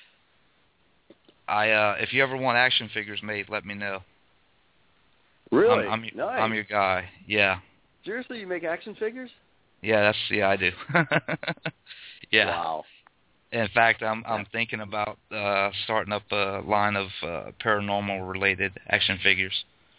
I uh, if you ever want action figures made, let me know. Really? I'm, I'm, nice. I'm your guy. Yeah. Seriously, you make action figures? Yeah, that's yeah, I do. Yeah. Wow. In fact, I'm I'm thinking about uh, starting up a line of uh, paranormal related action figures.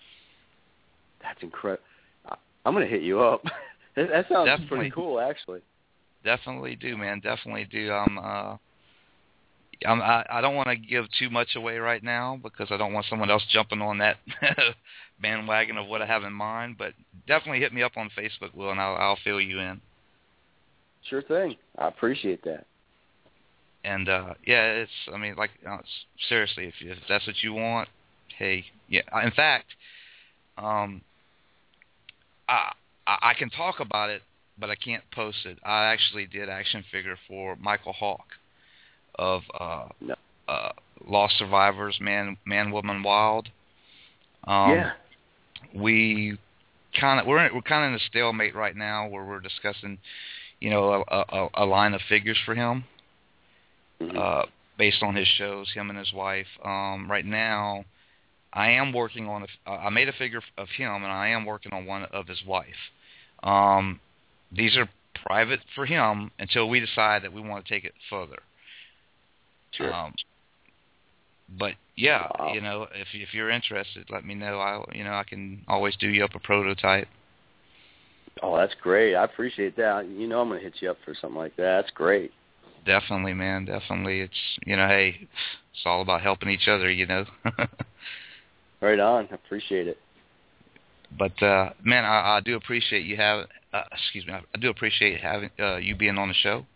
That's incredible. I'm gonna hit you up. that, that sounds Definitely. pretty cool, actually. Definitely do, man. Definitely do. I'm uh, I'm I, I don't want to give too much away right now because I don't want someone else jumping on that bandwagon of what I have in mind. But definitely hit me up on Facebook, Will, and I'll I'll fill you in. Sure thing. I appreciate that. And uh, yeah, it's I mean, like uh, seriously, if, if that's what you want, hey, yeah. In fact, um, I I can talk about it, but I can't post it. I actually did action figure for Michael Hawk of uh, no. uh, Lost Survivors, Man, Man, Woman, Wild. Um, yeah. We kind of we're we're kind of in a stalemate right now where we're discussing, you know, a, a, a line of figures for him. Mm-hmm. Uh, based on his shows, him and his wife. Um, right now, I am working on. A, uh, I made a figure of him, and I am working on one of his wife. Um, these are private for him until we decide that we want to take it further. Sure. Um, but yeah, wow. you know, if if you're interested, let me know. I you know I can always do you up a prototype. Oh, that's great. I appreciate that. You know, I'm gonna hit you up for something like that. That's great. Definitely, man. Definitely. It's, you know, hey, it's all about helping each other, you know. Right on. I appreciate it. But, uh, man, I, I do appreciate you having, uh, excuse me, I do appreciate having uh, you being on the show.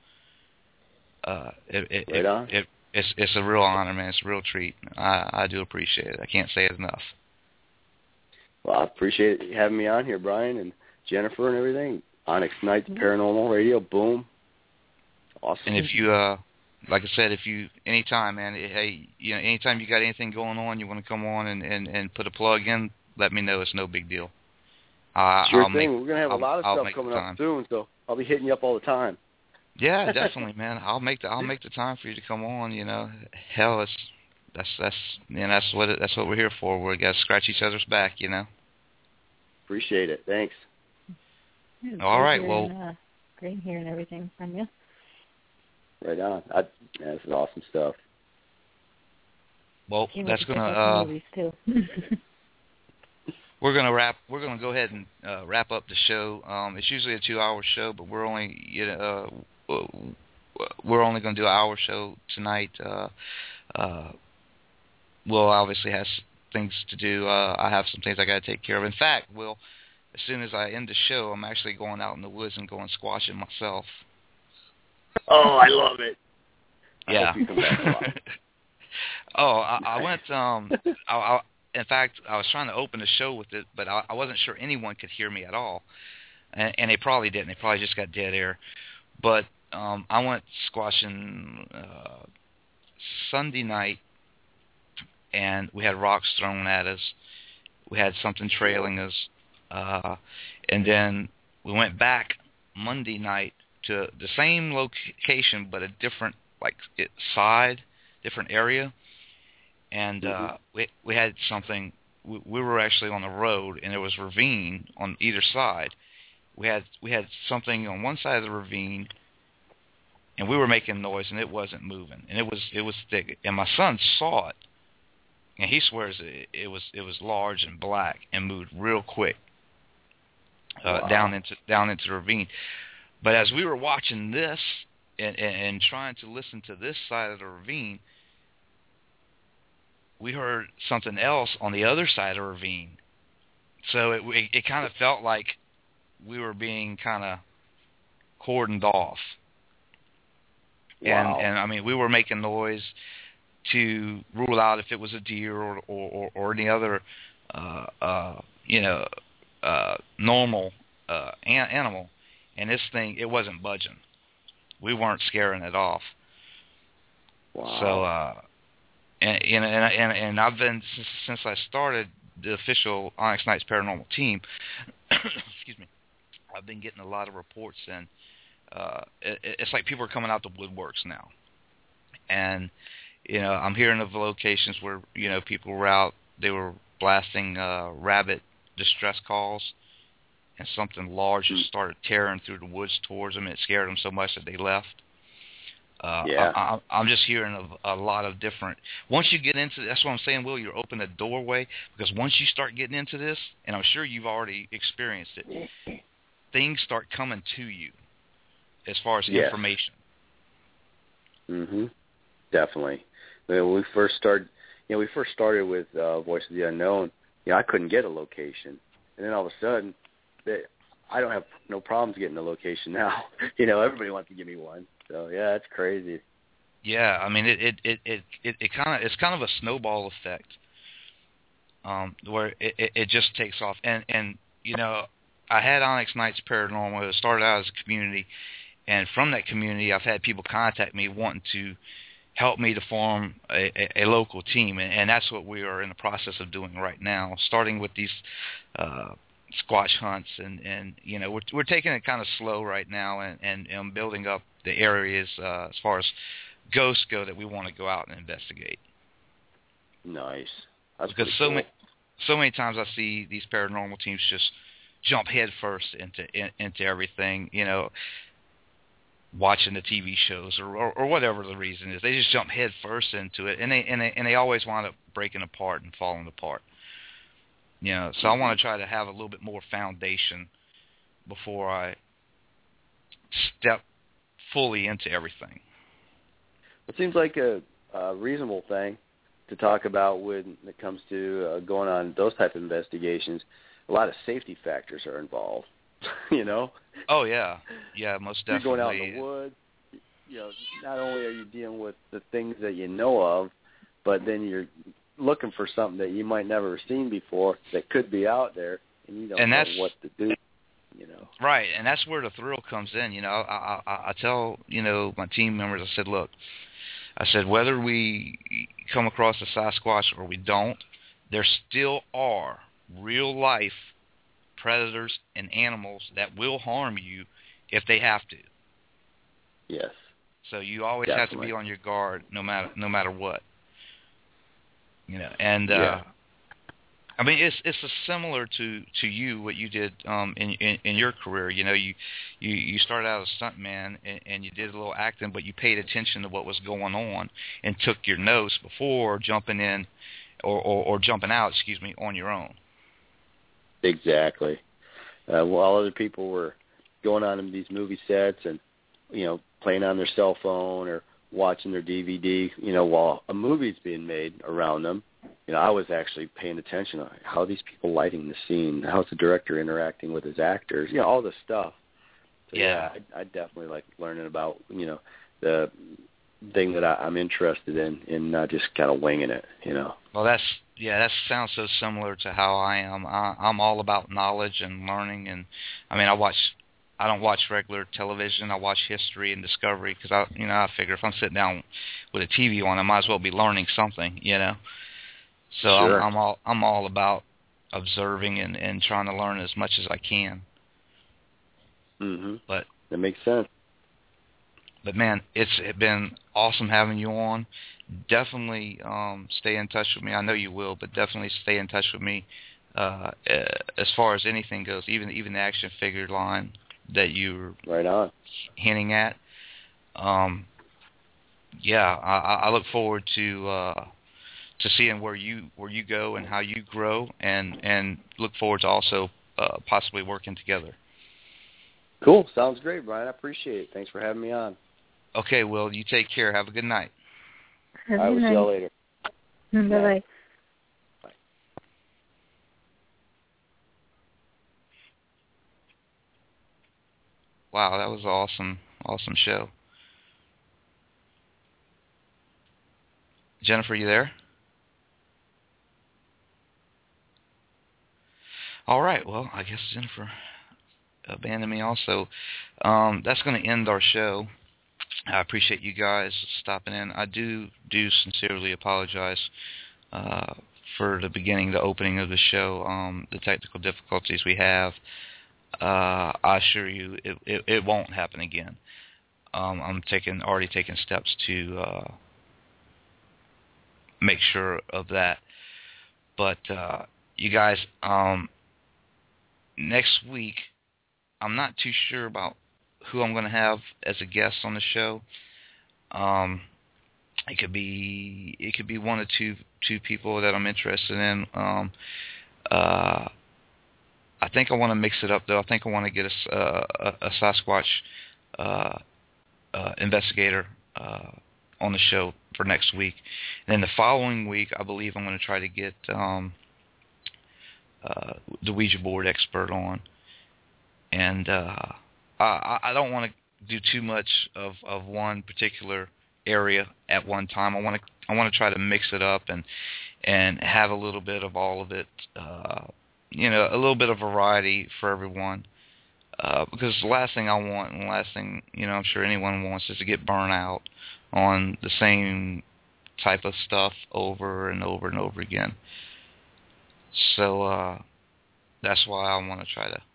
Uh, it, it, right on. It, it, it's, it's a real honor, man. It's a real treat. I, I do appreciate it. I can't say it enough. Well, I appreciate you having me on here, Brian, and Jennifer and everything. Onyx Nights Paranormal Radio, boom. Awesome. And if you, uh, like I said, if you, anytime, man, hey, you know, anytime you got anything going on, you want to come on and, and, and put a plug in, let me know. It's no big deal. Uh, sure I'll thing. Make, We're going to have I'll, a lot of I'll stuff coming up soon, so I'll be hitting you up all the time. Yeah, definitely, man. I'll make the I'll make the time for you to come on. You know, hell, it's that's that's you know, that's what it, that's what we're here for. We got to scratch each other's back, you know. Appreciate it. Thanks. Yeah, all right. Hearing, well, uh, great hearing everything from you. Right on. I, yeah, this is awesome stuff. Well, Can't that's wait to gonna. check out Uh, the movies too. we're gonna wrap. We're gonna go ahead and uh, wrap up the show. Um, it's usually a two-hour show, but we're only you know uh, we're only gonna do an hour show tonight. Uh, uh, Will obviously has things to do. Uh, I have some things I got to take care of. In fact, Will, as soon as I end the show, I'm actually going out in the woods and going squashing myself. Oh, I love it. Yeah. I hope you come back a lot. oh, I, I went. Um, I, I, in fact, I was trying to open the show with it, but I, I wasn't sure anyone could hear me at all, and, and they probably didn't. They probably just got dead air. But um, I went squashing uh, Sunday night, and we had rocks thrown at us. We had something trailing us, uh, and then we went back Monday night to the same location, but a different like it, side, different area, and uh, mm-hmm. we we had something. We, we were actually on the road, and there was ravine on either side. We had we had something on one side of the ravine, and we were making noise, and it wasn't moving, and it was it was thick. And my son saw it, and he swears it, it was it was large and black and moved real quick uh, wow. down into down into the ravine. But as we were watching this and, and, and trying to listen to this side of the ravine, we heard something else on the other side of the ravine. So it it, it kind of felt like we were being kind of cordoned off. Wow. And and I mean, we were making noise to rule out if it was a deer or or, or, or any other uh, uh, you know uh, normal uh, an- animal. And this thing, it wasn't budging. We weren't scaring it off. Wow. So, uh, and, and and and I've been since I started the official Onyx Knights Paranormal team, excuse me, I've been getting a lot of reports, and uh, it, it's like people are coming out the woodworks now. And, you know, I'm hearing of locations where, you know, people were out, they were blasting uh, rabbit distress calls, and something large just started tearing through the woods towards them. It scared them so much that they left. Uh, yeah. I, I, I'm just hearing of a lot of different. Once you get into, that's what I'm saying, Will. You're opening a doorway, because once you start getting into this, and I'm sure you've already experienced it, things start coming to you as far as yes. information. Mhm. Definitely. When we first started, you know, we first started with uh, Voice of the Unknown. You know, I couldn't get a location, and then all of a sudden, they, I don't have no problems getting a location now. You know, everybody wants to give me one. So yeah, it's crazy. Yeah, I mean, it it it it, it, it kind of it's kind of a snowball effect, um, where it, it it just takes off. And and you know, I had Onyx Knights Paranormal. It started out as a community, and from that community, I've had people contact me wanting to help me to form a, a, a local team, and, and that's what we are in the process of doing right now. Starting with these uh, squatch hunts, and, and you know, we're we're taking it kind of slow right now, and, and, and building up the areas uh, as far as ghosts go that we want to go out and investigate. Nice. That's because so cool. many so many times I see these paranormal teams just jump head first into in, into everything, you know, watching the T V shows or, or or whatever the reason is. They just jump head first into it, and they and they and they always wind up breaking apart and falling apart. You know, so I want to try to have a little bit more foundation before I step fully into everything. It seems like a, a reasonable thing to talk about when it comes to uh, going on those type of investigations. A lot of safety factors are involved, you know? Oh, yeah. Yeah, most definitely. You're going out in the woods. You know, not only are you dealing with the things that you know of, but then you're looking for something that you might never have seen before that could be out there, and you don't and know that's, what to do. You know. Right, and that's where the thrill comes in. You know, I, I, I tell, you know, my team members, I said, look, I said, whether we come across a Sasquatch or we don't, there still are real-life predators and animals that will harm you if they have to. Yes. So you always Definitely. have to be on your guard no matter no matter what. You know, and uh, yeah. I mean, it's it's a similar to, to you what you did um, in, in in your career. You know, you you, you started out as a stuntman and, and you did a little acting, but you paid attention to what was going on and took your notes before jumping in or, or, or jumping out, excuse me, on your own. Exactly. Uh, while other people were going on these movie sets and, you know, playing on their cell phone or watching their D V D, you know, while a movie's being made around them, you know, I was actually paying attention to how are these people lighting the scene, how's the director interacting with his actors, you know, all this stuff. So, yeah, yeah I, I definitely like learning about, you know, the thing that I, I'm interested in, and not just kind of winging it, you know. Well, that's yeah, that sounds so similar to how I am. I, I'm all about knowledge and learning, and I mean, I watch. I don't watch regular television. I watch history and discovery because I, you know, I figure if I'm sitting down with a T V on, I might as well be learning something, you know. So sure. I'm, I'm all I'm all about observing and, and trying to learn as much as I can. Mhm. But that makes sense. But man, it's been awesome having you on. Definitely um, stay in touch with me. I know you will, but definitely stay in touch with me uh, as far as anything goes, even even the action figure line that you were right on hinting at. Um, yeah, I, I look forward to uh, to seeing where you where you go and how you grow, and and look forward to also uh, possibly working together. Cool. Sounds great, Brian. I appreciate it. Thanks for having me on. Okay, Will, you take care. Have a good night. Have I will see y'all later. Bye-bye. Bye. Wow, that was an awesome, awesome show. Jennifer, you there? All right, well, I guess Jennifer abandoned me also. Um, that's going to end our show. I appreciate you guys stopping in. I do do sincerely apologize uh, for the beginning, the opening of the show, um, the technical difficulties we have, uh, I assure you it, it, it won't happen again. Um, I'm taking already taking steps to uh, make sure of that. But uh, you guys, um, next week, I'm not too sure about who I'm going to have as a guest on the show. Um, it could be it could be one or two two people that I'm interested in. Um, uh, I think I want to mix it up though. I think I want to get a, a, a Sasquatch uh, uh, investigator uh, on the show for next week. And then the following week, I believe I'm going to try to get um, uh, the Ouija board expert on. And uh, I, I don't want to do too much of, of one particular area at one time. I want to I want to try to mix it up and and have a little bit of all of it. Uh, you know, a little bit of variety for everyone. Uh, because the last thing I want, and the last thing you know, I'm sure anyone wants, is to get burnt out on the same type of stuff over and over and over again. So uh, that's why I want to try to.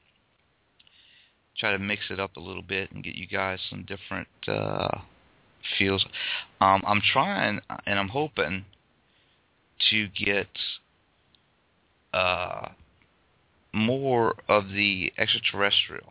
try to mix it up a little bit and get you guys some different uh, feels. Um, I'm trying and I'm hoping to get uh, more of the extraterrestrial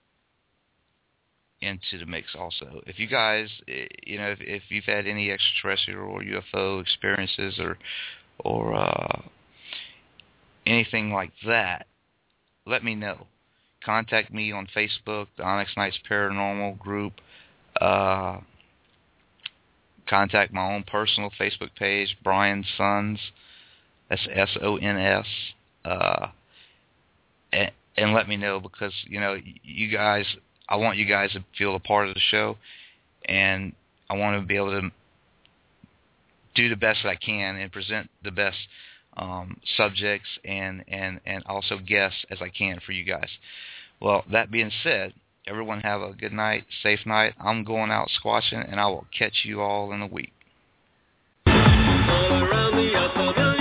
into the mix also. If you guys, you know, if, if you've had any extraterrestrial or U F O experiences or or uh, anything like that, let me know. Contact me on Facebook, the Onyx Nights Paranormal group. Uh, contact my own personal Facebook page, Brian Sons. That's S O N S. Uh, and, and let me know because, you know, you guys, I want you guys to feel a part of the show. And I want to be able to do the best that I can and present the best um, subjects and, and, and also guests as I can for you guys. Well, that being said, everyone have a good night, safe night. I'm going out squatching, and I will catch you all in a week. All around the